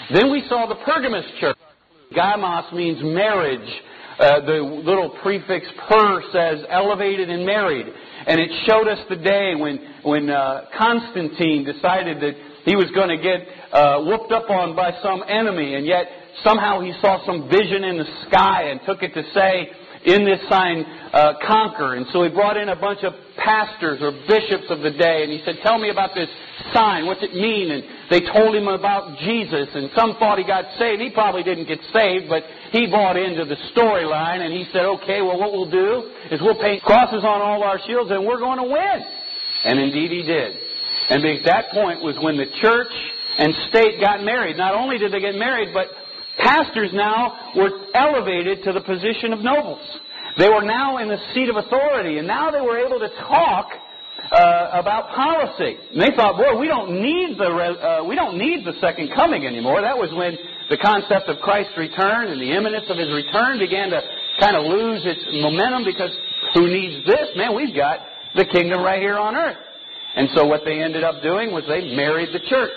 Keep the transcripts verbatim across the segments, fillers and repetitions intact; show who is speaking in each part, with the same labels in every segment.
Speaker 1: Then we saw the Pergamos church. Gamos means marriage. Uh, the little prefix per says elevated and married. And it showed us the day when, when uh, Constantine decided that he was going to get uh, whooped up on by some enemy, and yet somehow he saw some vision in the sky and took it to say, in this sign, uh, conquer. And so he brought in a bunch of pastors or bishops of the day, and he said, tell me about this sign. What's it mean? And they told him about Jesus, and some thought he got saved. He probably didn't get saved, but he bought into the storyline, and he said, okay, well, what we'll do is we'll paint crosses on all our shields, and we're going to win. And indeed he did. And at that point was when the church and state got married. Not only did they get married, but pastors now were elevated to the position of nobles. They were now in the seat of authority, and now they were able to talk uh, about policy. And they thought, boy, we don't need the uh, we don't need the second coming anymore. That was when the concept of Christ's return and the imminence of His return began to kind of lose its momentum, because who needs this? Man, we've got the kingdom right here on earth. And so what they ended up doing was they married the church.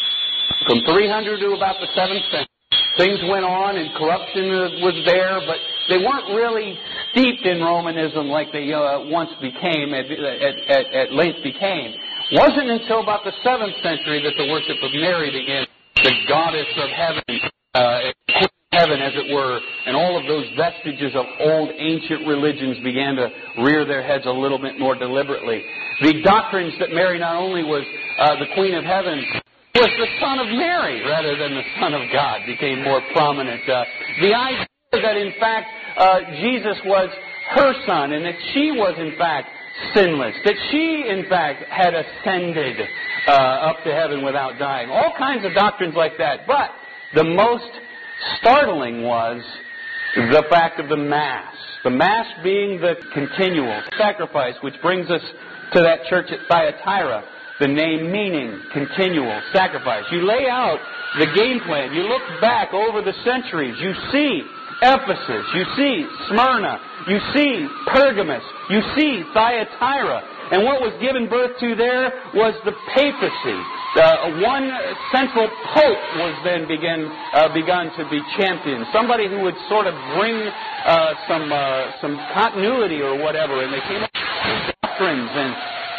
Speaker 1: From three hundred to about the seventh century. Things went on and corruption was there, but they weren't really steeped in Romanism like they uh, once became, at, at, at, at length became. It wasn't until about the seventh century that the worship of Mary began. The goddess of heaven, uh, queen of heaven as it were, and all of those vestiges of old ancient religions began to rear their heads a little bit more deliberately. The doctrines that Mary not only was uh, the queen of heaven, was the Son of Mary rather than the Son of God became more prominent. Uh, the idea that in fact uh, Jesus was her Son, and that she was in fact sinless, that she in fact had ascended uh, up to heaven without dying. All kinds of doctrines like that. But the most startling was the fact of the Mass. The Mass being the continual sacrifice, which brings us to that church at Thyatira. The name meaning continual sacrifice. You lay out the game plan. You look back over the centuries. You see Ephesus. You see Smyrna. You see Pergamos. You see Thyatira. And what was given birth to there was the papacy. Uh, one central pope was then begin, uh, begun to be championed. Somebody who would sort of bring uh, some uh, some continuity or whatever. And they came up with doctrines and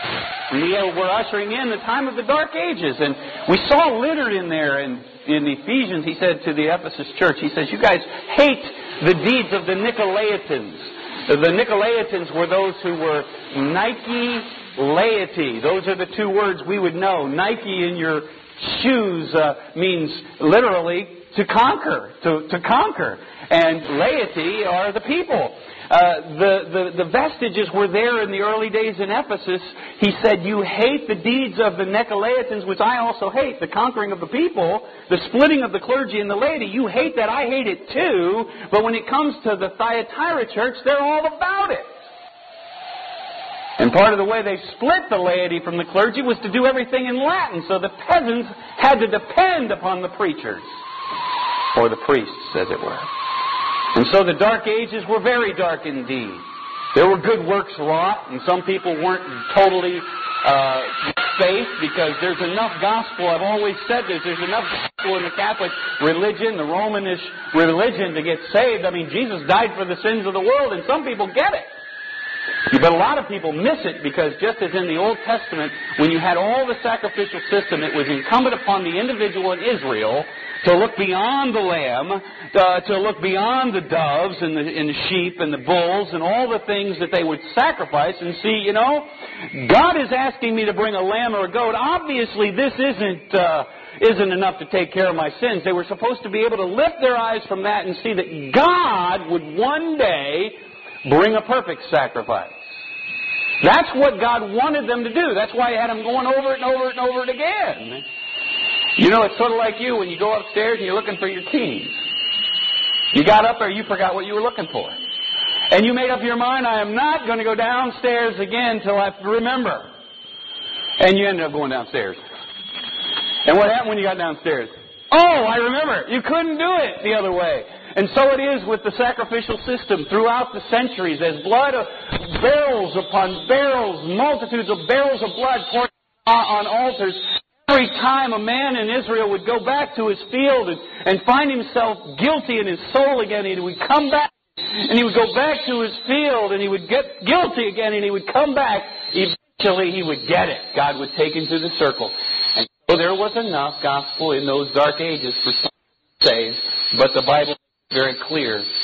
Speaker 1: we were ushering in the time of the Dark Ages, and we saw littered in there in, in Ephesians, he said to the Ephesus church, he says, you guys hate the deeds of the Nicolaitans. The Nicolaitans were those who were Nike laity. Those are the two words we would know. Nike in your shoes uh, means literally to conquer, to, to conquer. And laity are the people. Uh, the, the, the vestiges were there in the early days in Ephesus. He said, you hate the deeds of the Nicolaitans, which I also hate, the conquering of the people, the splitting of the clergy and the laity. You hate that, I hate it too. But when it comes to the Thyatira church, they're all about it. And part of the way they split the laity from the clergy was to do everything in Latin, so the peasants had to depend upon the preachers, or the priests, as it were. And so the Dark Ages were very dark indeed. There were good works wrought, and some people weren't totally uh, faith, because there's enough gospel. I've always said this. There's enough gospel in the Catholic religion, the Romanish religion, to get saved. I mean, Jesus died for the sins of the world, and some people get it. But a lot of people miss it, because just as in the Old Testament, when you had all the sacrificial system, it was incumbent upon the individual in Israel to look beyond the lamb, uh, to look beyond the doves and the, and the sheep and the bulls and all the things that they would sacrifice and see, you know, God is asking me to bring a lamb or a goat. Obviously, this isn't uh, isn't enough to take care of my sins. They were supposed to be able to lift their eyes from that and see that God would one day bring a perfect sacrifice. That's what God wanted them to do. That's why He had them going over it and over it and over it again. You know, it's sort of like you when you go upstairs and you're looking for your keys. You got up there, you forgot what you were looking for. And you made up your mind, I am not going to go downstairs again till I remember. And you ended up going downstairs. And what happened when you got downstairs? Oh, I remember. You couldn't do it the other way. And so it is with the sacrificial system throughout the centuries, as blood of barrels upon barrels, multitudes of barrels of blood poured on altars. Every time a man in Israel would go back to his field and, and find himself guilty in his soul again, he would come back and he would go back to his field and he would get guilty again and he would come back. Eventually he would get it. God would take him through the circle. And so there was enough gospel in those dark ages for some to be saved, but the Bible is very clear